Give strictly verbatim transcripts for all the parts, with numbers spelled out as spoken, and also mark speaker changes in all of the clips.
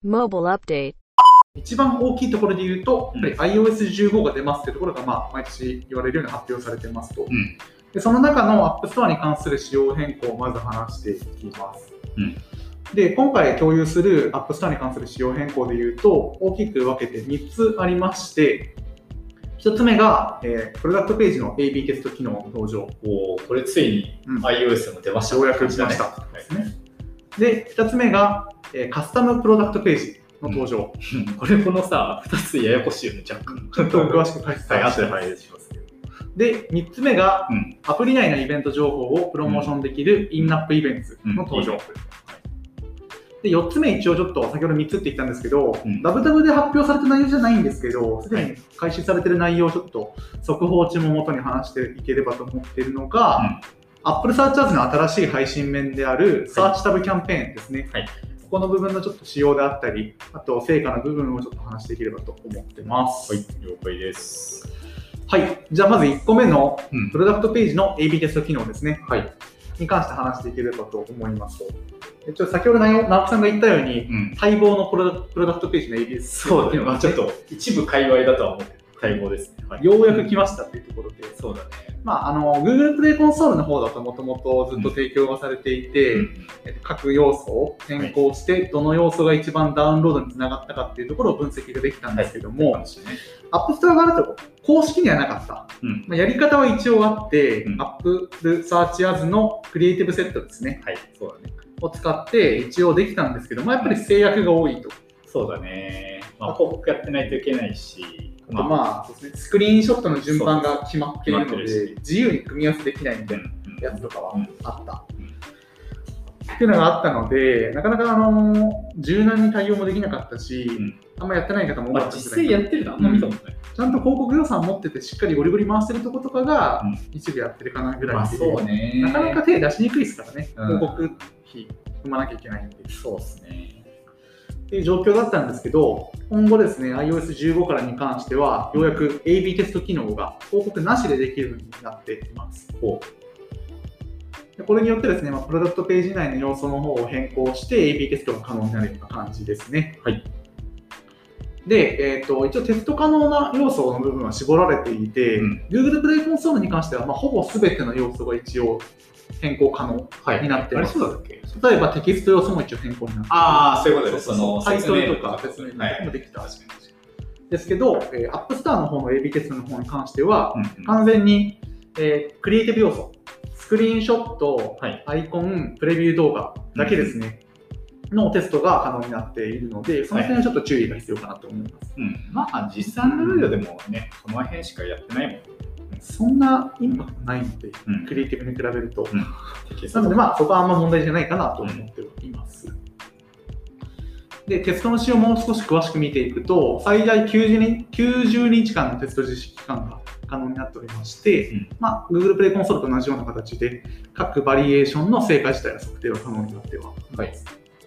Speaker 1: Mobile Update。
Speaker 2: 一番大きいところで言うと、やっぱり アイオーエスじゅうご が出ますっていうところが、まあ、毎年言われるように発表されてますと。うん、でその中の App Store に関する仕様変更をまず話していきます。うん、で今回共有する App Store に関する仕様変更で言うと、大きく分けてみっつありまして、ひとつめが、えー、プロダクトページの エービー テスト機能の登場。
Speaker 3: おこれついに iOS も出ました、
Speaker 2: うん、ようやく来ました。ですね。で、ふたつめが、えー、カスタムプロダクトページの登場。
Speaker 3: うん、これこのさ、ふたつややこしいよね、若干。
Speaker 2: ちょっと詳しく解説
Speaker 3: はい、後で配列しますけど。
Speaker 2: で、みっつめが、うん、アプリ内のイベント情報をプロモーションできるインナップイベントの登場。うんうん、で、よっつめ一応ちょっと先ほどみっつって言ったんですけど、うん、ダブダブで発表された内容じゃないんですけど、すでに開始されている内容をちょっと速報値も元に話していければと思っているのが、うん、Apple Search Ads の新しい配信面であるサーチタブキャンペーンですね。はい、この部分のちょっと仕様であったり、あと成果の部分をちょっと話していければと思ってます。
Speaker 3: はい、了解です。
Speaker 2: はい、じゃあまずいっこめのプロダクトページの エービー テスト機能ですね。はい、に関して話していければと思いますと。ちょっと先ほど直木さんが言ったように、うん、待望のプロダ、プロダクトページの エービー テスト機能、
Speaker 3: そうだね、まあ、ちょっと一部界隈だとは思って待望ですね。
Speaker 2: はい、ようやく来ましたっていうところで、
Speaker 3: そうだね。
Speaker 2: まあ、あの Google プレイコンソールの方だともともとずっと提供がされていて、うん、各要素を変更して、はい、どの要素が一番ダウンロードにつながったかっていうところを分析ができたんですけども、はい、App Store があると公式にはなかった、うんまあ、やり方は一応あって、うん、Apple Search Ads のクリエイティブセットですね、はい、そうだねを使って一応できたんですけど、まあ、やっぱり制約が多いと。
Speaker 3: そうだね、まあ、広告やってないといけないし、
Speaker 2: あとまあですね、スクリーンショットの順番が決まっているので自由に組み合わせできないみたいなやつとかはあった、うんうん、っていうのがあったので、なかなかあの柔軟に対応もできなかったし、うん、あんまやってない方も多かったです
Speaker 3: ね。実際やってるのあんま見たことない、
Speaker 2: うん、ちゃんと広告予算持っててしっかりゴリゴリ回してるとことかが一部やってるかなぐらいで、まあそうね、なかなか手出しにくいですからね、うん、広告費踏まなきゃいけないんで。
Speaker 3: そうですね
Speaker 2: っていう状況だったんですけど、今後ですね アイオーエスじゅうご からに関してはようやく エービー テスト機能が広告なしでできるようになっています。でこれによってですね、まあ、プロダクトページ内の要素の方を変更して エービー テストが可能になるような感じですね。はい、で、えーと、一応テスト可能な要素の部分は絞られていて、うん、Google プレイコンソールに関しては、まあ、ほぼ全ての要素が一応変更可能になっています。
Speaker 3: はい、あれそうだっけ？
Speaker 2: 例えばテキスト要素も一応変更になっています。
Speaker 3: ああ、そういうことです。その
Speaker 2: タイトルとか説明もできた。はい、ですけど、えー、App Store の方の エービー テストの方に関しては、うんうん、完全に、えー、クリエイティブ要素、スクリーンショット、はい、アイコン、プレビュー動画だけですね、うん、のテストが可能になっているので、その点はちょっと注意が必要かなと思います。はい、うん、
Speaker 3: まあ実際のルールでもね、この辺しかやってないもん。
Speaker 2: そんなインパクトないので、うん、クリエイティブに比べると、うん、なのでまあそこはあんま問題じゃないかなと思っています。うん、でテストの仕様をもう少し詳しく見ていくと、最大きゅうじゅうにちかんのテスト実施期間が可能になっておりまして、うんまあ、Google プレイコンソールと同じような形で各バリエーションの成果自体が測定が可能になってはいます。はい、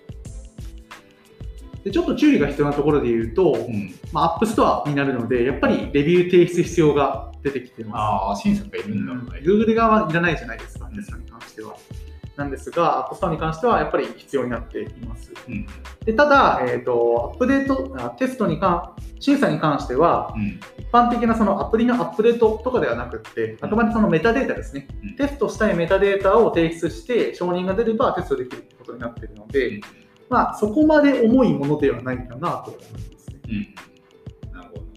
Speaker 2: でちょっと注意が必要なところで言うと、うんまあ、App Store になるのでやっぱりレビュー提出必要が出てきてます。
Speaker 3: ああ、審査がいるんだ、うん、
Speaker 2: Google 側はいらないじゃないですか、テストに関しては。なんですが、App Store に関してはやっぱり必要になっています。うん、でただ、えーと、アップデート、テストに関、審査に関しては、うん、一般的なそのアプリのアップデートとかではなくて、あくまでそのメタデータですね、うん、テストしたいメタデータを提出して承認が出ればテストできるということになっているので、うんまあ、そこまで重いものではないかなと思いますね。うん、なるほど。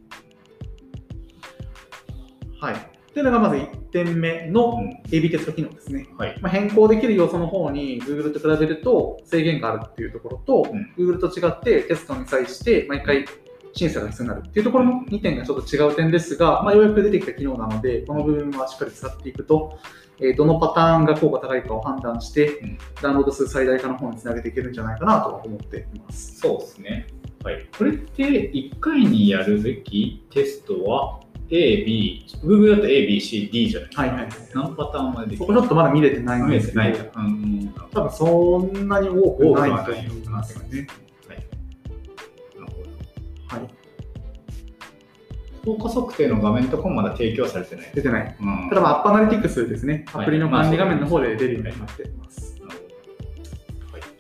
Speaker 2: はい。というのがまずいってんめの エービー テスト機能ですね。うんはいまあ、変更できる要素の方に Google と比べると制限があるっていうところと、うん、Google と違ってテストに際して毎回審査が必要になるっていうところのにてんがちょっと違う点ですが、まあ、ようやく出てきた機能なので、この部分はしっかり使っていくと、えー、どのパターンが効果高いかを判断して、うん、ダウンロード数最大化の方につなげていけるんじゃないかなと思っています。
Speaker 3: そうですね。はい。これっていっかいにやるべきテストは A、B、Google だと A、B、C、D じゃないですか。はいはい。何パターンまでできる？そ
Speaker 2: こちょっとまだ見れてないんですけど、
Speaker 3: 見れてない、うん、
Speaker 2: 多分そんなに多くないと思いますね。はい。
Speaker 3: なるほど。はい。効果測定の画面とかもまだ提供されてない。
Speaker 2: 出てない。うん、ただ、まあ、アップアナリティクスですね。アプリの管理画面の方で出るようになっています。
Speaker 3: はい。はい。まあ、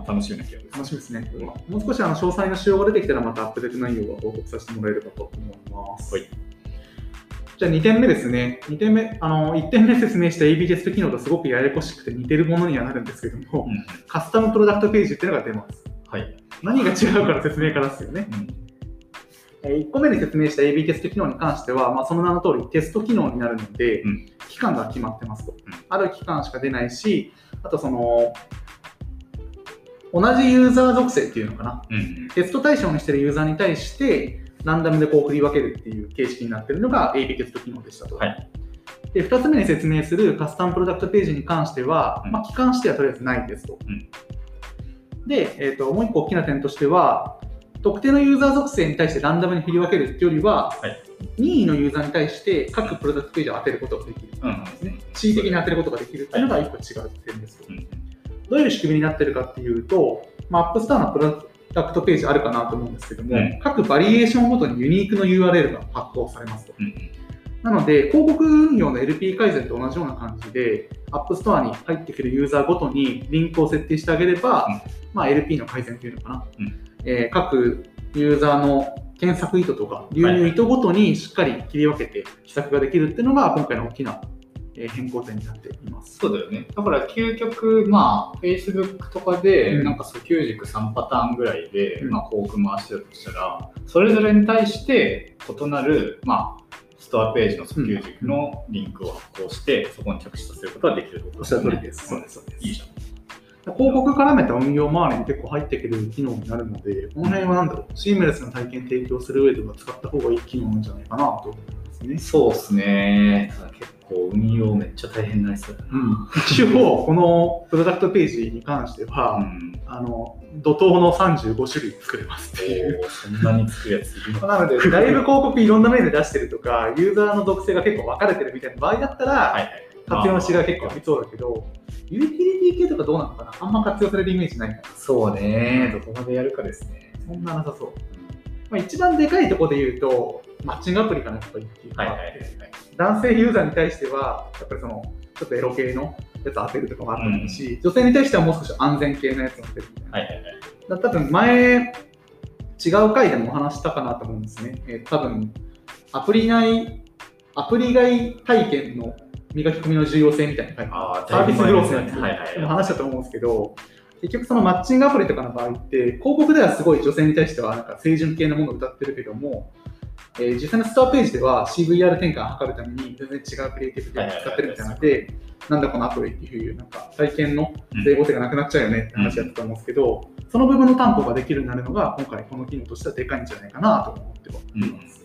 Speaker 3: 楽しみな気がします。
Speaker 2: 楽しみですね。もう少しあの詳細な仕様が出てきたらまたアップデート内容は報告させてもらえればと思います。はい。じゃあにてんめですね。にてんめ、あのいってんめ説明した エービー テスト機能とすごくややこしくて似てるものにはなるんですけども、うん、カスタムプロダクトページっていうのが出ます。はい。何が違うから説明からですよね。うん、いっこめに説明した エービー テスト機能に関しては、まあ、その名の通りテスト機能になるので、うん、期間が決まってますと。うん、ある期間しか出ないし、あとその、同じユーザー属性っていうのかな、うん、テスト対象にしているユーザーに対してランダムでこう振り分けるっていう形式になっているのが エービー テスト機能でしたと。はい、でふたつめに説明するカスタムプロダクトページに関しては、うん、まあ、期間指定はとりあえずないですと。うん、で、えーと、もう一個大きな点としては、特定のユーザー属性に対してランダムに振り分けるっていうよりは、はい、任意のユーザーに対して各プロダクトページを当てることができるんですね。恣意的に当てることができるっていうのが一個違う点ですと。うん、どういう仕組みになっているかっていうと、まあ、App Store のプロダクトページあるかなと思うんですけども、うん、各バリエーションごとにユニークの ユーアールエル が発行されますと。うん、なので、広告運用の エルピー 改善と同じような感じで、App Store に入ってくるユーザーごとにリンクを設定してあげれば、うん、まあ、エルピー の改善というのかな、うん、えー、各ユーザーの検索意図とか流入意図ごとにしっかり切り分けて施策ができるっていうのが今回の大きな変更点になっています。
Speaker 3: そうだよね。だから究極、まあ、Facebook とかで、なんか訴求軸さんパターンぐらいで、うん、まあ、広告回してるとしたら、それぞれに対して異なる、まあ、ストアページの訴求軸のリンクを発行して、うん、そこに着地させることができるということですね。
Speaker 2: おっしゃる通りです。そうです。
Speaker 3: いいじゃん。
Speaker 2: 広告絡めた運用周りに結構入ってくる機能になるので、この辺はなんだろう、シームレスな体験提供する上では使った方がいい機能なんじゃないかなと思いますね。
Speaker 3: そうですね。ただ結構運用めっちゃ大変になりそうだな。うん、
Speaker 2: 一応、このプロダクトページに関しては、うん、あの怒涛のさんじゅうごしゅるい作れますっていう。
Speaker 3: そんなに作るやついるの
Speaker 2: なので、だいぶ広告いろんな面で出してるとか、ユーザーの属性が結構分かれてるみたいな場合だったら、はいはい、活用のしが結構ありそうだけど、ユーティリティ系とかどうなのかな、あんま活用されるイメージないかな。
Speaker 3: そうね、どこまでやるかですね。
Speaker 2: そんななさそう。まあ、一番でかいところで言うと、マッチングアプリかなとか言っていうか、男性ユーザーに対しては、やっぱりそのちょっとエロ系のやつ当てるとかもあると思うし、うん、女性に対してはもう少し安全系のやつを当てるみたいな。はいはいはい、だ多分前、違う回でもお話したかなと思うんですね。えー、多分アプリ内、アプリ外体験の磨き込みの重要性みたいな感じ、サービスグロースのやつでも話したと思うんですけど、結局そのマッチングアプリとかの場合って広告ではすごい女性に対してはなんか清純系なものを歌ってるけども、えー、実際のストアページでは シーブイアール 転換を図るために全然違うクリエイティブで使ってるみたいなので、なんだこのアプリっていうなんか体験の整合性がなくなっちゃうよねって話だったと思うんですけど、うん、その部分の担保ができるようになるのが今回この機能としてはでかいんじゃないかなと思ってはいます。うん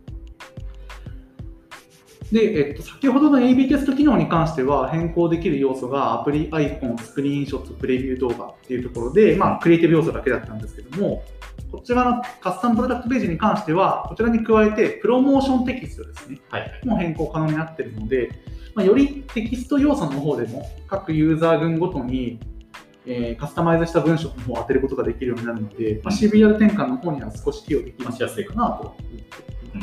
Speaker 2: で、えっと、先ほどの エービー テスト機能に関しては変更できる要素がアプリアイコン、スクリーンショット、プレビュー動画っていうところで、まあ、クリエイティブ要素だけだったんですけども、こちらのカスタムプロダクトページに関しては、こちらに加えてプロモーションテキストですね、はい、も変更可能になっているので、まあ、よりテキスト要素の方でも各ユーザー群ごとに、えー、カスタマイズした文章の方を当てることができるようになるので、まあ、シーブイアール 転換の方には少し寄与できやすいかなと思っています。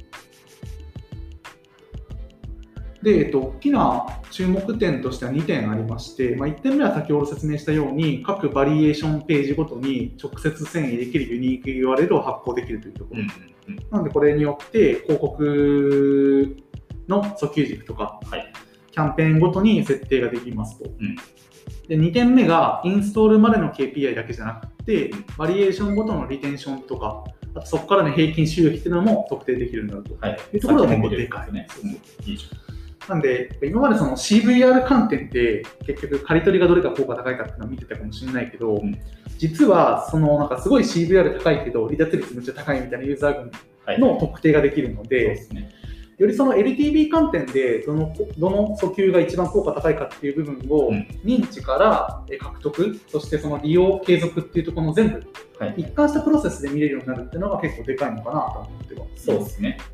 Speaker 2: で、えっと、大きな注目点としてはにてんありまして、まあ、いってんめは先ほど説明したように各バリエーションページごとに直接遷移できるユニーク ユーアールエル を発行できるというところ、うんうん、なのでこれによって広告の訴求軸とか、はい、キャンペーンごとに設定ができますと、うん、でにてんめがインストールまでの ケーピーアイ だけじゃなくてバリエーションごとのリテンションとか、あとそこからの平均収益っていうのも特定できるようになると、はい、いうところが結構でかいね。いいじゃん。なんで今までその シーブイアール 観点って結局刈り取りがどれか効果高いかっていうのは見てたかもしれないけど、うん、実はそのなんかすごい シーブイアール 高いけど離脱率めっちゃ高いみたいなユーザー群の特定ができるので、はいはい、そうですね、よりその エルティービー 観点でどの、どの訴求が一番効果高いかっていう部分を認知から獲得、そしてその利用継続っていうところの全部一貫したプロセスで見れるようになるっていうのが結構でかいのかなと思ってます。
Speaker 3: そうですね。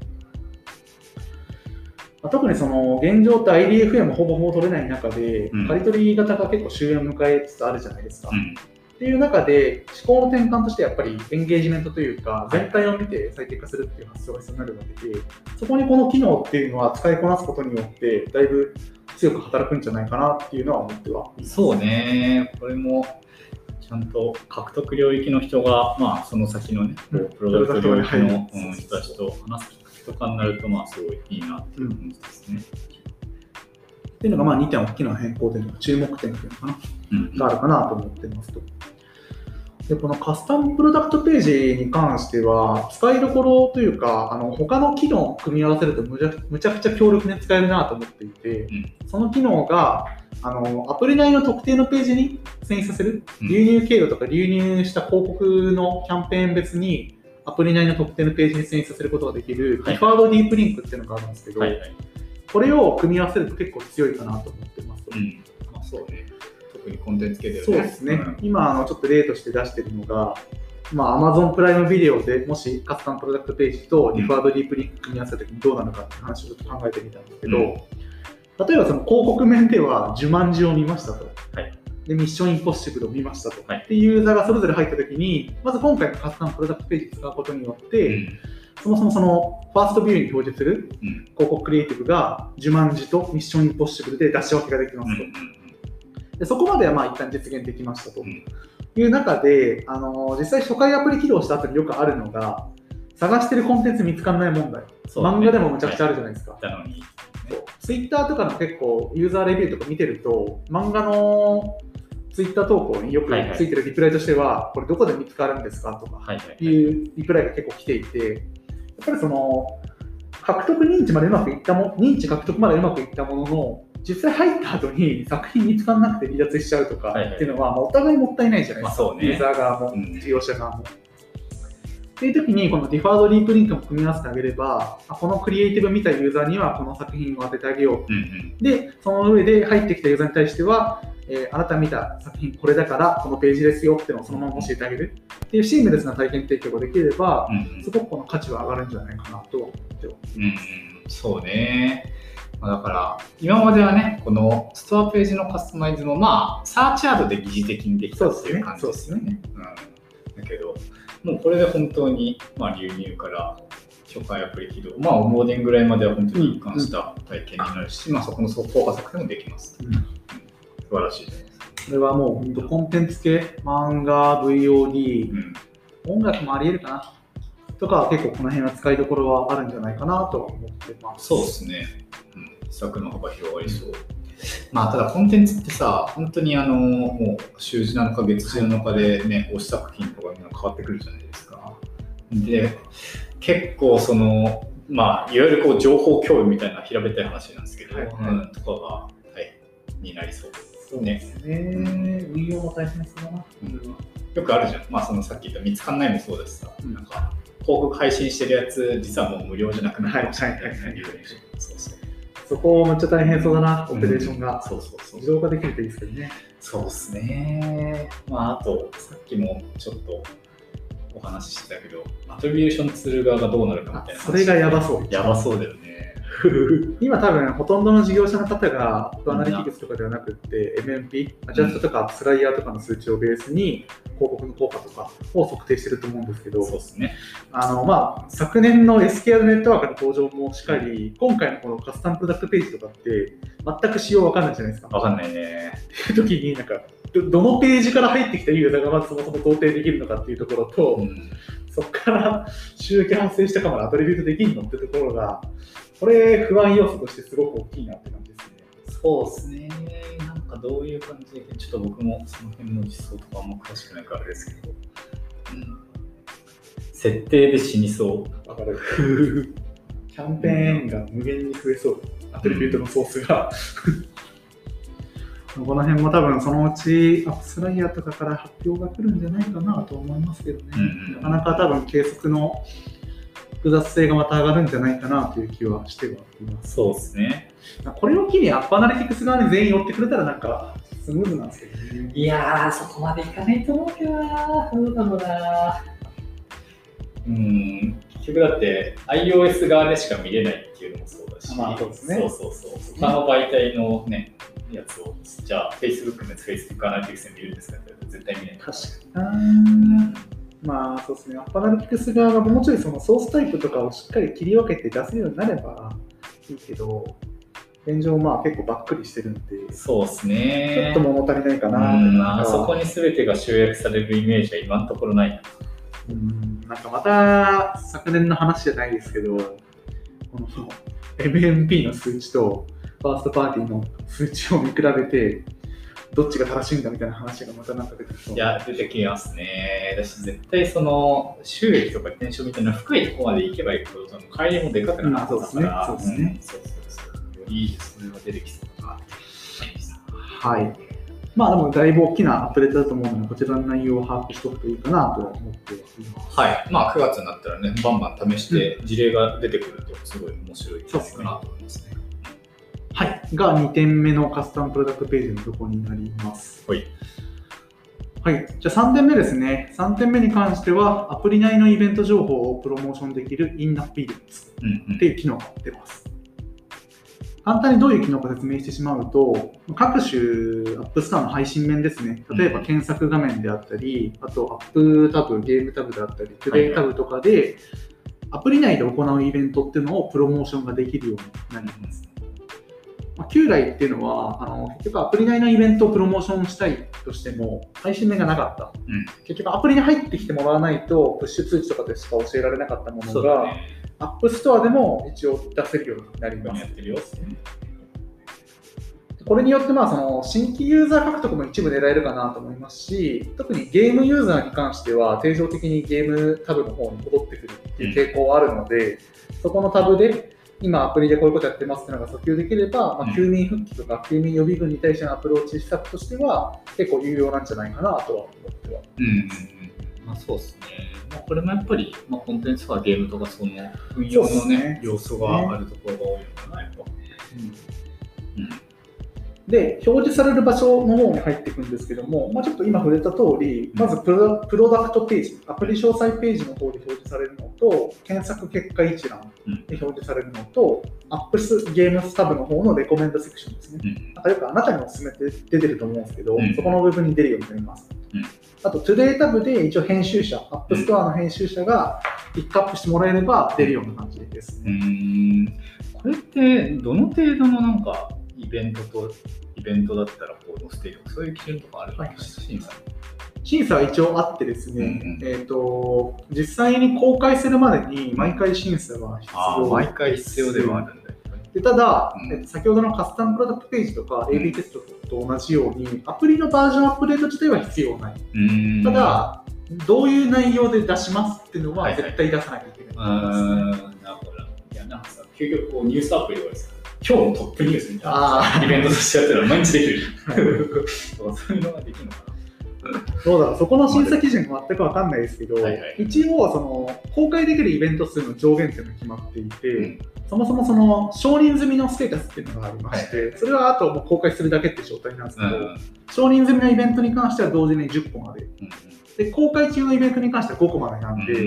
Speaker 2: 特にその現状って アイディーエフエー もほぼほぼ取れない中で、うん、刈り取り型が結構終焉を迎えつつあるじゃないですか、うん、っていう中で思考の転換としてやっぱりエンゲージメントというか全体を見て最適化するっていう発想が必要になるわけで、そこにこの機能っていうのは使いこなすことによってだいぶ強く働くんじゃないかなっていうのは思ってはいます。
Speaker 3: そうね、これもちゃんと獲得領域の人が、まあ、その先のね、こうプロダクト領域の、うん、人たちと話すきっかけとかになると、まあ、すごいいいなっていう感じですね。
Speaker 2: っていうのが、まあ、にてん大きな変更点、注目点っていうのかな、うん、があるかなと思ってますと。で、このカスタムプロダクトページに関しては、使いどころというか、あの他の機能を組み合わせるとむちゃ、むちゃくちゃ強力に使えるなと思っていて、うん、その機能があのアプリ内の特定のページに遷移させる、うん、流入経路とか流入した広告のキャンペーン別にアプリ内の特定のページに遷移させることができる、はい、ディファードディープリンクっていうのがあるんですけど、はいはい、これを組み合わせると結構強いかなと思ってます。
Speaker 3: うん、まあ、そうね。特にコンテンツ系で、ね、
Speaker 2: そうですね、うん、今あのちょっと例として出しているのが、まあ、Amazon プライムビデオでもしカスタムプロダクトページとディファードディープリンク組み合わせたときにどうなるのかっていう話をちょっと考えてみたんですけど、うん、例えばその広告面ではジュマンジを見ましたと、はい、でミッションインポッシブルを見ましたと、はい、っていうユーザーがそれぞれ入ったときに、まず今回のカスタムプロダクトページを使うことによって、うん、そもそもそのファーストビューに表示する広告クリエイティブがジュマンジとミッションインポッシブルで出し分けができますと、うんうん、でそこまではまあ一旦実現できましたと、うん、いう中で、あの実際初回アプリ起動した後によくあるのが探してるコンテンツ見つからない問題、ね、漫画でもむちゃくちゃあるじゃないですか。
Speaker 3: なのに、
Speaker 2: ツイッターとかの結構ユーザーレビューとか見てると、漫画のツイッター投稿によくついてるリプライとしては、はいはい、これどこで見つかるんですかとかいうリプライが結構来ていて、やっぱりその獲得認知までうまくいったも認知獲得までうまくいったものの、実際入った後に作品見つからなくて離脱しちゃうとかっていうのは、はいはい、お互いもったいないじゃないですか、まあそうね、ユーザー側も、うん、事業者側も。っていう時にこのディファードディープリンクも組み合わせてあげれば、このクリエイティブ見たユーザーにはこの作品を当ててあげよう、うんうん、でその上で入ってきたユーザーに対しては、えー、あなた見た作品これだからこのページですよっていうのをそのまま教えてあげるっていうシームレスな体験提供ができれば、うんうん、すごくこの価値は上がるんじゃないかなと思ってます。
Speaker 3: うんうん、そうね。だから今まではね、このストアページのカスタマイズもまあサーチアドで疑似的にできたっていう感じですよね。うん、だけどもうこれで本当にまあ流入から初回アプリ起動、まあオンボーディングぐらいまでは本当に一貫した体験になるし、うん、まあそこの総効果策でもできます。うん、素晴らしいです。
Speaker 2: これはもう本当コンテンツ系、漫画、ブイオーディー、うん、音楽もあり得るかなとか、結構この辺は使いどころはあるんじゃないかなと思ってます。
Speaker 3: そうですね。うん、施策の幅広がりそう。うん、まあただコンテンツってさ、本当にあのもう週次なのか月次なのかでね、推し作品とかに変わってくるじゃないですか。で、結構そのまあいわゆるこう情報共有みたいな平べったい話なんですけど、はいはい、うん、とかが大変になりそうです。
Speaker 2: そうですね。運用も大変そうだな。うん、
Speaker 3: よくあるじゃん。まあそのさっき言った見つかんないもそうですさ、うん、なんか広告配信してるやつ実はもう無料じゃなくなるかもしれないみたいな理由で、そうそう。
Speaker 2: そこめっちゃ大変そうだな、オペレーションが、うん、そうそうそう、自動化できるといいですけどね。
Speaker 3: そうですね。まああとさっきもちょっとお話ししてたけど、アトリビューションツール側がどうなるかみたいな。
Speaker 2: それがやばそう。
Speaker 3: やばそうだよね。
Speaker 2: 今多分ほとんどの事業者の方がアナリティクスとかではなくて エムエムピー、アジャストとかスライヤーとかの数値をベースに広告の効果とかを測定してると思うんですけど、
Speaker 3: そうですね。
Speaker 2: あのまあ昨年の エスケーアール ネットワークの登場もしっかり、今回のこのカスタムプロダクトページとかって全く仕様わかんないじゃないですか。
Speaker 3: わかんないね。
Speaker 2: っていう時になんかど, どのページから入ってきたユーザーがまずそもそも同定できるのかっていうところと、うん、そこから収益発生したかまでアトリビュートできるのってところが、これ不安要素としてすごく大きいなって感じですね。
Speaker 3: そうですね。なんかどういう感じで、ちょっと僕もその辺の実装とかあんま詳しくないからあれですけど、うん、設定で死にそう。
Speaker 2: わかる。キャンペーンが無限に増えそう。アトリビュートのソースが。この辺も多分そのうちアップスライヤーとかから発表が来るんじゃないかなと思いますけどね。うんうん、なかなか多分計測の複雑性がまた上がるんじゃないかなという気はしてはいます。
Speaker 3: そうですね。
Speaker 2: これを機にアップアナリティクス側に全員寄ってくれたらなんかスムーズなんですけどね。
Speaker 3: いやー、そこまでいかないと思うけどな。どうだろうな。うん、結局だって iOS 側でしか見れないっていうのもそうだし、
Speaker 2: まあそうですね。
Speaker 3: そうそうそう。他の媒体のね、やつをじゃあ Facebook のやつ Facebook アナリティクスで見るんですかって絶対見ない。
Speaker 2: 確かに。まあそうですね。アップアナリティクス側がもうちょいそのソースタイプとかをしっかり切り分けて出せるようになればいいけど、 現状まあ結構ばっくりしてるんで、
Speaker 3: そうですね。
Speaker 2: ちょっと物足りないかな。
Speaker 3: うん、あそこに全てが集約されるイメージは今のところないな。
Speaker 2: うん、なんかまた昨年の話じゃないですけど、この エムエムピー の数値とファーストパーティーの数値を見比べて、どっちが正しいんだみたいな話がまたなんか出てきそう。
Speaker 3: いや、出てきますね。だし絶対その収益とか転職みたいな深いところまで行けばいくほど、その乖離もでかくなってますから、
Speaker 2: そうですね。
Speaker 3: そうそうそう。よりそれが出てきそうだなって。
Speaker 2: はい。まあでもだいぶ大きなアップデートだと思うので、こちらの内容を把握しておくといいかなと思っています。
Speaker 3: はい。まあくがつになったらね、バンバン試して事例が出てくるとすごい面白いんじゃないかなと思いますね。
Speaker 2: はい。がにてんめのカスタムプロダクトページのところになります。
Speaker 3: はい。
Speaker 2: はい。じゃあさんてんめですね。さんてんめに関しては、アプリ内のイベント情報をプロモーションできるインナップイベントっていう機能が出ます。簡単にどういう機能か説明してしまうと、各種アップストアの配信面ですね。例えば検索画面であったり、あとアップタブ、ゲームタブであったり、プレイタブとかで、アプリ内で行うイベントっていうのをプロモーションができるようになります。まあ、旧来っていうのはあの結局アプリ内のイベントをプロモーションしたいとしても配信面がなかった、うん、結局アプリに入ってきてもらわないとプッシュ通知とかでしか教えられなかったものが、ね、アップストアでも一応出せるようになります。これによってまあその新規ユーザー獲得も一部狙えるかなと思いますし、特にゲームユーザーに関しては定常的にゲームタブの方に戻ってくるっていう傾向はあるので、うん、そこのタブで今アプリでこういうことやってますっていうのが訴求できれば、まあ、休眠復帰とか休眠予備軍に対してのアプローチ施策としては結構有用なんじゃないかなとは思っては。うんうんうん、
Speaker 3: まあ、そうですね。まあ、これもやっぱり、まあ、コンテンツとかゲームとかその運用のね、ね要素があるところが多いのかな、やっぱ。
Speaker 2: うんうんで、表示される場所の方に入っていくんですけども、まあ、ちょっと今触れた通り、まずプロ、プロダクトページ、アプリ詳細ページの方で表示されるのと、検索結果一覧で表示されるのと、アップスゲームスタブの方のレコメンドセクションですね。うん、なんかよくあなたにおすすめって出てると思うんですけど、うん、そこの部分に出るようになります。うん、あと、トゥデイタブで一応編集者、アップストアの編集者がピックアップしてもらえれば出るような感じですね。
Speaker 3: うん、これってどの程度のなんかイベントとイベントだったらこう載せているとかそういう基準とかあるんですか、審査
Speaker 2: 審査は一応あってですね、うんうん、えーと、実際に公開するまでに毎回審査は必要、
Speaker 3: 毎回必要ではあるんだよね。
Speaker 2: でただ、うん、えっと、先ほどのカスタムプロダクトページとか エービー テストと同じように、アプリのバージョンアップデート自体は必要ない。ただ、どういう内容で出しますっていうのは絶対出さなきゃいけない。
Speaker 3: はいはい、なるほど。いや、なんかさ、究極こうニュースアプリとかですか、今日のトップニュースみたいなイベントとしてやってるの毎日できる。そういうのができるのかな。
Speaker 2: どうだろう、そこの審査基準が全く分かんないですけど、はいはい、一応その公開できるイベント数の上限っていうのが決まっていて、うん、そもそもその承認済みのステータスっていうのがありまして、はいはい、それはあともう公開するだけって状態なんですけど、うん、承認済みのイベントに関しては同時にじゅっこまで、うん、で公開中のイベントに関してはごこまでなんで、うん、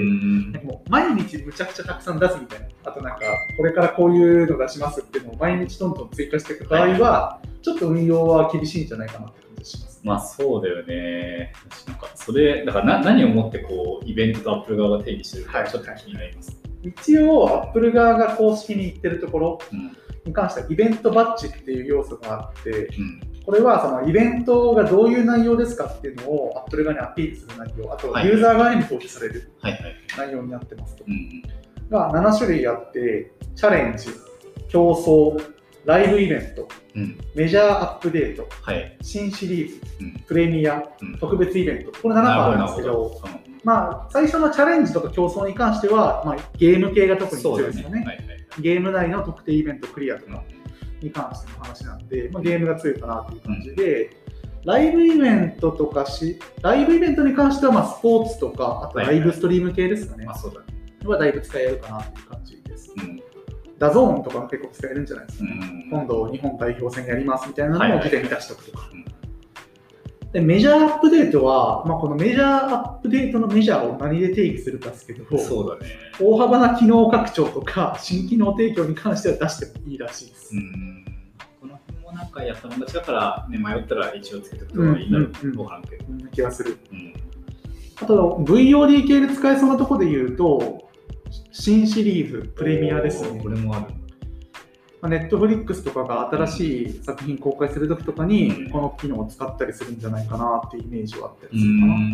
Speaker 2: なんかもう毎日むちゃくちゃたくさん出すみたいな、あとなんかこれからこういうの出しますっていうのを毎日どんどん追加していく場合は、ちょっと運用は厳しいんじゃないかなって感じします。
Speaker 3: まあそうだよね。なんかそれだからな何をもってこうイベントとアップル側が定義してるかちょっと気になります。
Speaker 2: はい、一応アップル側が公式に言ってるところに関してはイベントバッジっていう要素があって、うん、これはそのイベントがどういう内容ですかっていうのをアップル側にアピールする内容、あとユーザー側にも表示される内容になってますと。がななしゅるいあって、チャレンジ、競争、ライブイベント、うん、メジャーアップデート、はい、新シリーズ、うん、プレミア、うん、特別イベント、これななこあるんですけど、まあ、最初のチャレンジとか競争に関しては、まあ、ゲーム系が特に強いですよね。ね、はいはい、ゲーム内の特定イベントクリアとかに関しての話なんで、まあ、ゲームが強いかなという感じで、うん、ライブイベントとかし、ライブイベントに関してはまあスポーツとか、あとライブストリーム系ですかね。はいはい、まあ、そうだね。はだいぶ使えるかなという感じです。うん、ダゾーンとかも結構使えるんじゃないですかね。うん、今度日本代表戦やりますみたいなのも事前に出しておくとか。はいはいはい、でメジャーアップデートは、まあ、このメジャーアップデートのメジャーを何で定義するかですけど、
Speaker 3: そうだね、
Speaker 2: 大幅な機能拡張とか新機能提供に関しては出してもいいらしいです。うん、
Speaker 3: この辺もなんかやったもんだちだから、ね、迷ったら一応つけておくといいなると思うけど、
Speaker 2: うんうんうん、気がする。うん、あと ブイオーディー 系で使えそうなところで言うと、新シリーズプレミアですね。
Speaker 3: これもある。
Speaker 2: ネットフリックスとかが新しい作品公開するときとかにこの機能を使ったりするんじゃないかなっていうイメージはあったりするかな。うん、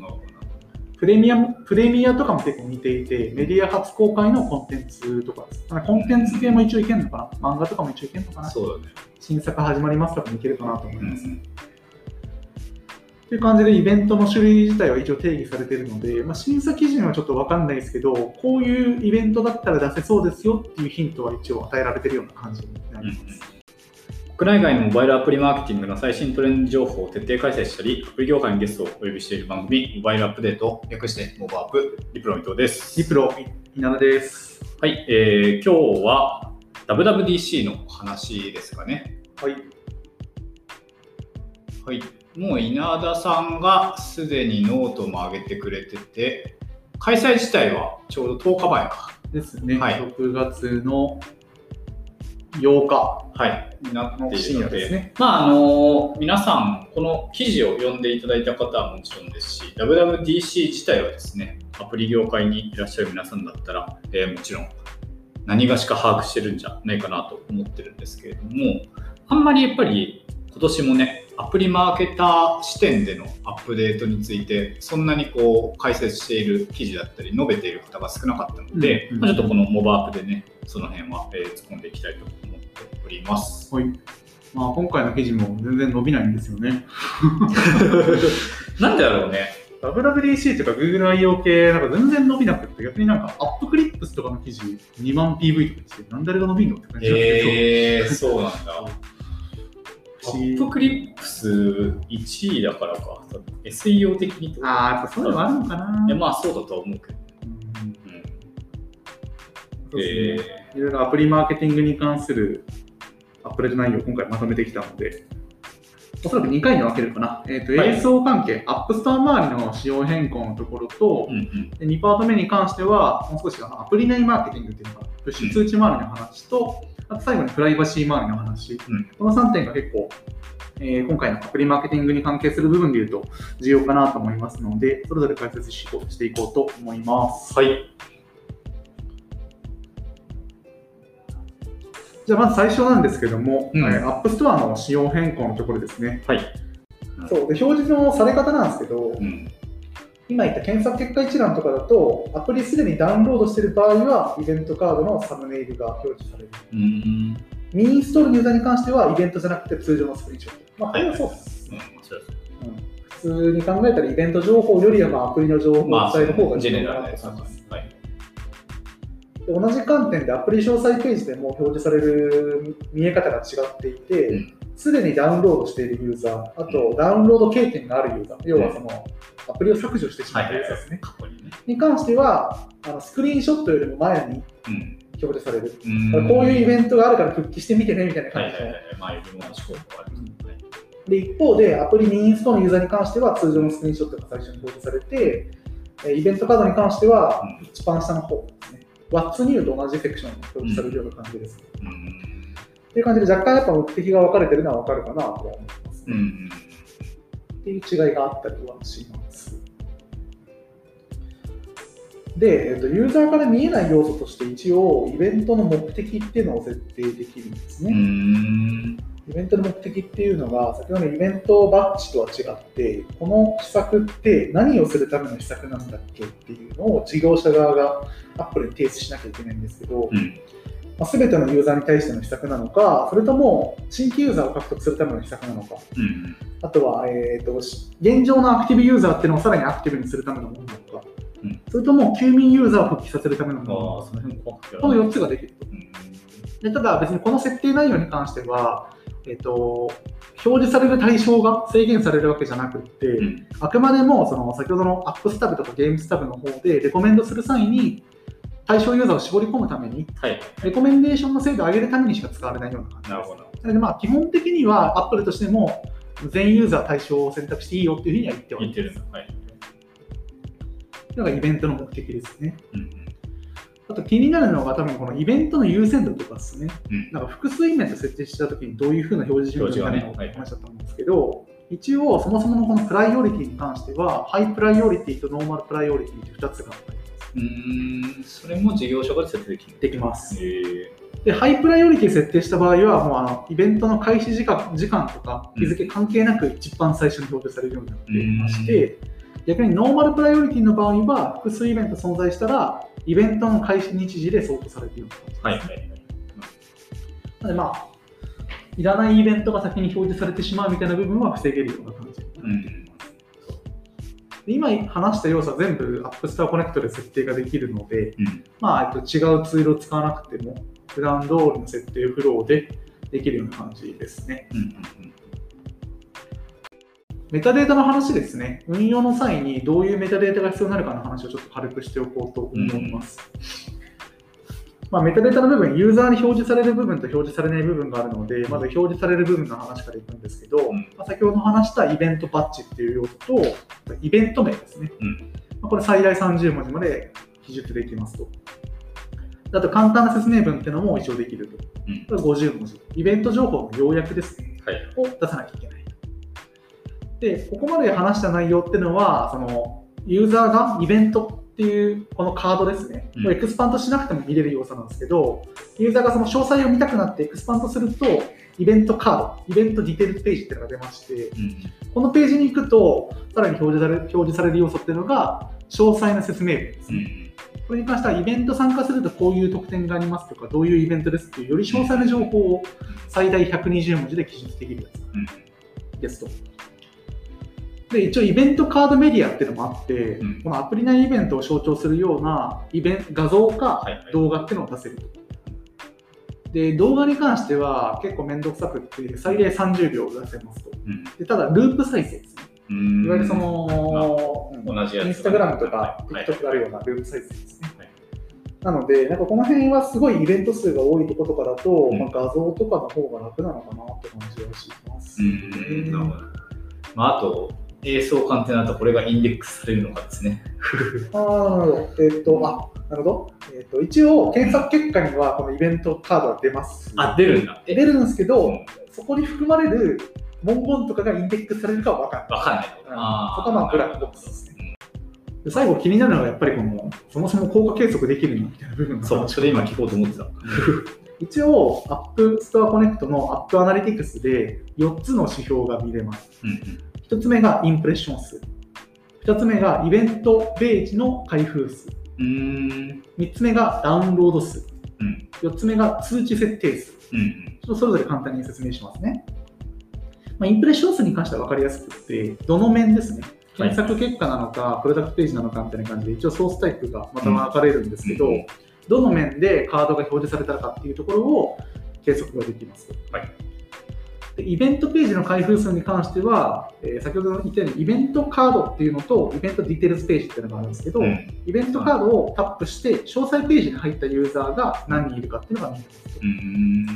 Speaker 2: プレミアム、プレミアとかも結構似ていて、メディア初公開のコンテンツとかです。コンテンツ系も一応いけるのかな、漫画とかも一応いけるのかな。
Speaker 3: そうだね。
Speaker 2: 新作始まりますとかもいけるかなと思います。うん、という感じでイベントの種類自体は一応定義されているので、まあ、審査基準はちょっと分かんないですけど、こういうイベントだったら出せそうですよっていうヒントは一応与えられているような感じになります。
Speaker 3: うん、国内外のモバイルアプリマーケティングの最新トレンド情報を徹底解説したり、アプリ業界にゲストをお呼びしている番組、モバイルアップデート、略してモバアップ、リプロ伊藤です。
Speaker 2: リプロ稲田です。
Speaker 3: はい、えー、今日は ダブリューダブリューディーシー の話ですかね。
Speaker 2: はい。
Speaker 3: はい。もう稲田さんがすでにノートも上げてくれてて、開催自体はちょうどとおかまえか
Speaker 2: ですね、
Speaker 3: はい、
Speaker 2: ろくがつのようか、
Speaker 3: はい、になっているので、
Speaker 2: 深夜ですね。
Speaker 3: まああの皆さんこの記事を読んでいただいた方はもちろんですし、 ダブリューダブリューディーシー 自体はですね、アプリ業界にいらっしゃる皆さんだったら、えー、もちろん何がしか把握してるんじゃないかなと思ってるんですけれども、あんまりやっぱり今年もね、アプリマーケター視点でのアップデートについてそんなにこう解説している記事だったり述べている方が少なかったので、うんうん、まあ、ちょっとこのモバアップでね、その辺は、えー、突っ込んでいきたいと思っております。
Speaker 2: はい。まあ、今回の記事も全然伸びないんですよね。
Speaker 3: なんでだろうね。
Speaker 2: ダブリューダブリューディーシー とか Google アイオー 系なんか全然伸びなくて、逆になんかアップクリップスとかの記事にまん ピーブイ とかして、なんであれが伸びるのって感じなんですけど。
Speaker 3: えー、そうなんだ。アップクリップスいちいだからか、エスイーオー 的にとか。
Speaker 2: ああ、やっぱそういうのもあるのかな。
Speaker 3: いや、まあそうだとは思うけど。
Speaker 2: うんうん、えー、いろいろアプリマーケティングに関するアップデート内容を今回まとめてきたので、おそらくにかいに分けるかな。えーと、はい、エーエスオー 関係、アップストア周りの仕様変更のところと、うんうん、でにパート目に関しては、もう少しアプリ内マーケティングっていうのかな、プッシュ通知周りの話と、あと最後にプライバシー周りの話、うん、このさんてんが結構、えー、今回のアプリマーケティングに関係する部分でいうと重要かなと思いますので、それぞれ解説していこうと思います。
Speaker 3: はい。
Speaker 2: じゃあまず最初なんですけども、うん、App Store の仕様変更のところですね。
Speaker 3: はい。
Speaker 2: そうで、表示のされ方なんですけど、うん、今言った検索結果一覧とかだと、アプリすでにダウンロードしている場合は、イベントカードのサムネイルが表示される。うん、未インストールのユーザーに関しては、イベントじゃなくて通常のスクリーンショット。まあ、これはそうです。普通に考えたら、イベント情報よりはまあアプリの情報を伝える方が重要かなと思います。同じ観点でアプリ詳細ページでも表示される見え方が違っていて、すで、うん、にダウンロードしているユーザー、あと、うん、ダウンロード経験があるユーザー、要はそのアプリを削除してしまったユーザーですね、に関してはあのスクリーンショットよりも前に表示される、うん、こういうイベントがあるから復帰してみてねみたいな感じで、一方でアプリにインストのユーザーに関しては通常のスクリーンショットが最初に表示されて、イベントカードに関しては一番下の方ですね、What's New と同じセクションに表示されるような感じですね。うん、っていう感じで若干やっぱ目的が分かれてるのは分かるかなとは思いますね。うん、っていう違いがあったりはします。で、えっと、ユーザーから見えない要素として一応イベントの目的っていうのを設定できるんですね。うん、イベントの目的っていうのが先ほどのイベントバッジとは違って、この施策って何をするための施策なんだっけっていうのを事業者側がアップルに提出しなきゃいけないんですけど、うんまあ、全てのユーザーに対しての施策なのか、それとも新規ユーザーを獲得するための施策なのか、うん、あとは、えーと、現状のアクティブユーザーっていうのをさらにアクティブにするためのものなのか、うん、それとも休眠ユーザーを復帰させるためのものなのか、このよっつができると。うん、でただ別にこの設定内容に関しては、えーと、表示される対象が制限されるわけじゃなくって、うん、あくまでもその先ほどのアップスタブとかゲームスタブの方でレコメンドする際に対象ユーザーを絞り込むために、はい、レコメンデーションの精度を上げるためにしか使われないような感じです。なるほど。なのでまあ基本的には Apple としても全ユーザー対象を選択していいよっていうふうには言っております。言ってるんだ。はい。のがイベントの目的ですね。うん、あと気になるのが多分このイベントの優先度とかですね。うん、なんか複数イベント設定したときにどういうふうな表示順序になるのかって話だったんですけど、はい、一応そもそものこのプライオリティに関してはハイプライオリティとノーマルプライオリティとふたつがあります。
Speaker 3: うーん、それも事業者から設定できる？
Speaker 2: できます。
Speaker 3: へー。
Speaker 2: で、ハイプライオリティ設定した場合は、もうあのイベントの開始時間、時間とか日付関係なく一番最初に表示されるようになっていまして、逆にノーマルプライオリティの場合は、複数イベント存在したら、イベントの開始日時で相当されているような感じです。
Speaker 3: はいはいはい。
Speaker 2: なので、まあ、いらないイベントが先に表示されてしまうみたいな部分は防げるような感じになっています。で今話した要素は全部 App Store Connect で設定ができるので、うん、まあ、えっと、違うツールを使わなくても、普段通りの設定フローでできるような感じですね。うんうんうん、メタデータの話ですね。運用の際にどういうメタデータが必要になるかの話をちょっと軽くしておこうと思います。うん、まあ、メタデータの部分、ユーザーに表示される部分と表示されない部分があるので、まず表示される部分の話からいくんですけど、うん、まあ、先ほど話したイベントパッチっていう要素と、イベント名ですね。うん、まあ、これ最大さんじゅうもじまで記述できますと。あと簡単な説明文っていうのも一応できると。うん、これごじゅうもじ。イベント情報の要約ですね。はい、を出さなきゃいけない。で、ここまで話した内容っていうのは、そのユーザーがイベントっていうこのカードですね、これエクスパントしなくても見れる要素なんですけど、ユーザーがその詳細を見たくなってエクスパントすると、イベントカード、イベントディテールページっていうのが出まして、うん、このページに行くと、さらに表示される、表示される要素っていうのが、詳細な説明文ですね。うん、これに関しては、イベント参加するとこういう特典がありますとか、どういうイベントですっていう、より詳細な情報を最大ひゃくにじゅうもじで記述できるやつですと。で一応イベントカードメディアっていうのもあって、うん、このアプリ内イベントを象徴するようなイベント画像か動画っていうのを出せると。で動画に関しては結構面倒くさくって最大さんじゅうびょう出せますと。うん、でただループ再生ですね。うんいわゆるその、まあ、同じやつインスタグラムとか TikTok があるようなループ再生ですね。はい、なのでなんかこの辺はすごいイベント数が多いところとかだと、うん、まあ、画像とかの方が楽なのかなって感じはします。うんなるほど。
Speaker 3: まあ、あと映像関係なとこれがインデックスされるのかですね。
Speaker 2: ああ、なるほど。えっ、ー、と、あ、なるほど。えっ、ー、と、一応、検索結果にはこのイベントカードが出ます。
Speaker 3: あ、出るんだ。
Speaker 2: 出るんですけど、うん、そこに含まれる文言とかがインデックスされるかは分かんない。
Speaker 3: 分かんない。
Speaker 2: あそこはまあ、ブラックボックスですね。で最後気になるのはやっぱりこの、そもそも効果計測できるのみたいな部分が。
Speaker 3: そう、それ今聞こうと思ってた。
Speaker 2: 一応、App Store Connect の App Analytics でよっつの指標が見れます。うんうん、ひとつめがインプレッション数、ふたつめがイベントページの開封数、うーんみっつめがダウンロード数、うん、よっつめが通知設定数、うんうん、ちょっとそれぞれ簡単に説明しますね。まあ、インプレッション数に関しては分かりやすくて、どの面ですね、検索結果なのか、プロダクトページなのかみたいな感じで、一応ソースタイプがまた分かれるんですけど、うん、どの面でカードが表示されたかっていうところを計測ができます。はい、イベントページの開封数に関しては、えー、先ほど言ったようにイベントカードっていうのとイベントディテールズページっていうのがあるんですけど、うん、イベントカードをタップして詳細ページに入ったユーザーが何人いるかっていうのが見えます。うん、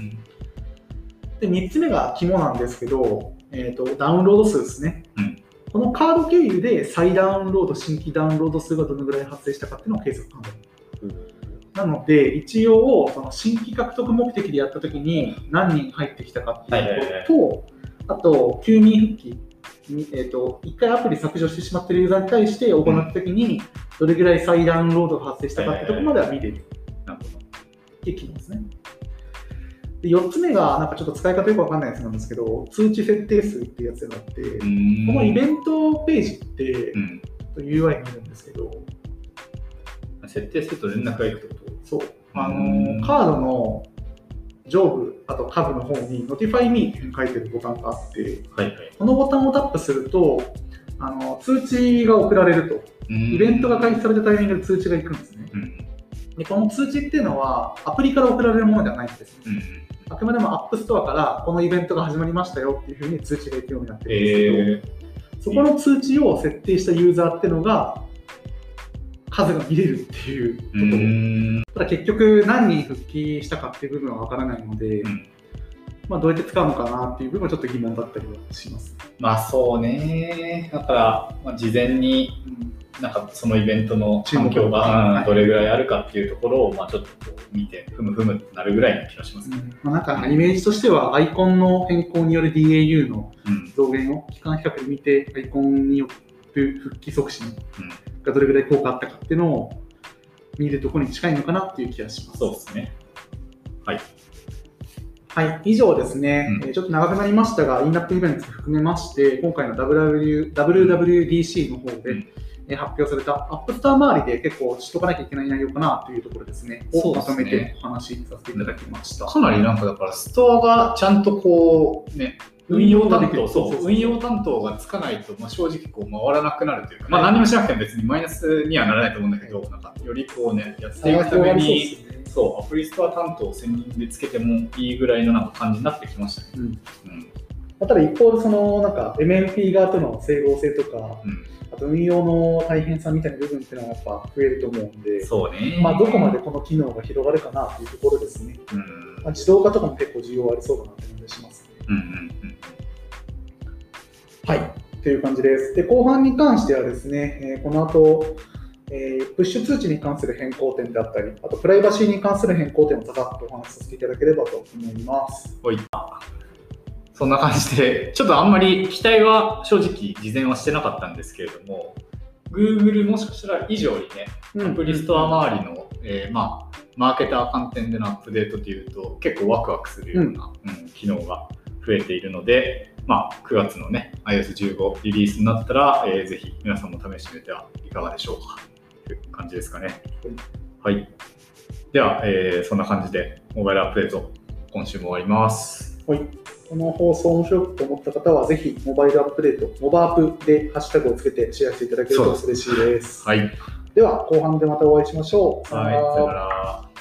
Speaker 2: でみっつめが肝なんですけど、えーと、ダウンロード数ですね。うん、このカード経由で再ダウンロード、新規ダウンロード数がどのぐらい発生したかっていうのを計測考える。なので一応その新規獲得目的でやったときに何人入ってきたかっていうことと、はいはいはい、あと休眠復帰、えーと、いっかいアプリ削除してしまっているユーザーに対して行ったときにどれぐらい再ダウンロードが発生したかっていうところまでは見れるっていう機能ですね。でよっつめがなんかちょっと使い方よくわかんないやつなんですけど、通知設定数っていうやつがあって、このイベントページって、うん、ユーアイ 見るんですけど、
Speaker 3: 設定すると連絡がいくってこと？
Speaker 2: そう。あのカードの上部、あと下部の方に Notify Me って書いてるボタンがあって、はいはい、このボタンをタップするとあの通知が送られると、イベントが開始されたタイミングで通知がいくんですね。うん、でこの通知っていうのはアプリから送られるものではないんですね。うん、あくまでも App Store からこのイベントが始まりましたよっていうふうに通知がいくようになってるんですけど、えー、そこの通知を設定したユーザーっていうのが数が見れるっていうところ。うんただ結局何人復帰したかっていう部分はわからないので、うん、まあ、どうやって使うのかなっていう部分はちょっと疑問だったりはします。
Speaker 3: まあそうね。だから、まあ、事前になんかそのイベントの環境がどれぐらいあるかっていうところをまあちょっとこう見てふむふむってなるぐらいの気がしますね。うんまあ、なんかイメージとしてはアイコンの変更による ディーエーユー の増減を期間比較で見て、アイコンによる復帰促進がどれぐらい効果あったかっていうのを
Speaker 2: 見るところに近いのかなっていう気がします。
Speaker 3: そうですね。はい。
Speaker 2: はい、以上ですね、
Speaker 3: うん、
Speaker 2: ちょっと長くなりましたが、インナップイベント含めまして、今回の ダブリューダブリューディーシー の方で、うん発表されたアップストア周りで結構知っとかなきゃいけない内容かなというところですね、をまとめてお話しさせていただきました。
Speaker 3: かなりなんかだからストアがちゃんとこうね、運用担当、そう、運用担当がつかないと、まあ、正直こう回らなくなるというか、まあ何もしなくても別にマイナスにはならないと思うんだけど、なんかよりこうね、やっていくために、そう、アプリストア担当を専任でつけてもいいぐらいのなんか感じになってきましたね。うん
Speaker 2: うん、ただ一方でそのなんか エムエヌピー 側との整合性とか、うんあと運用の大変さみたいな部分っていうのはやっぱ増えると思うんで、
Speaker 3: そうね。
Speaker 2: まあどこまでこの機能が広がるかなというところですね。うんまあ、自動化とかも結構需要ありそうだなという感じしますね。うんうんうん、はい、という感じです。で、後半に関してはですね、えー、この後、えー、プッシュ通知に関する変更点であったり、あとプライバシーに関する変更点をざざっとお話しさせていただければと思います。
Speaker 3: はい。そんな感じで、ちょっとあんまり期待は正直事前はしてなかったんですけれども、Google もしかしたら以上にね、うん、アプリストア周りの、えー、まあ、マーケター観点でのアップデートというと結構ワクワクするような、うんうん、機能が増えているので、まあ、くがつのね、アイオーエスじゅうご リリースになったら、えー、ぜひ皆さんも試してみてはいかがでしょうかという感じですかね。はい。では、えー、そんな感じでモバイルアップデート、今週も終わります。
Speaker 2: はい。この放送面白いと思った方は、ぜひモバイルアップデート、モバアップでハッシュタグをつけてシェアしていただけると嬉しいです。
Speaker 3: はい。
Speaker 2: では、後半でまたお会いしましょう。
Speaker 3: さよなら。はい、さよなら。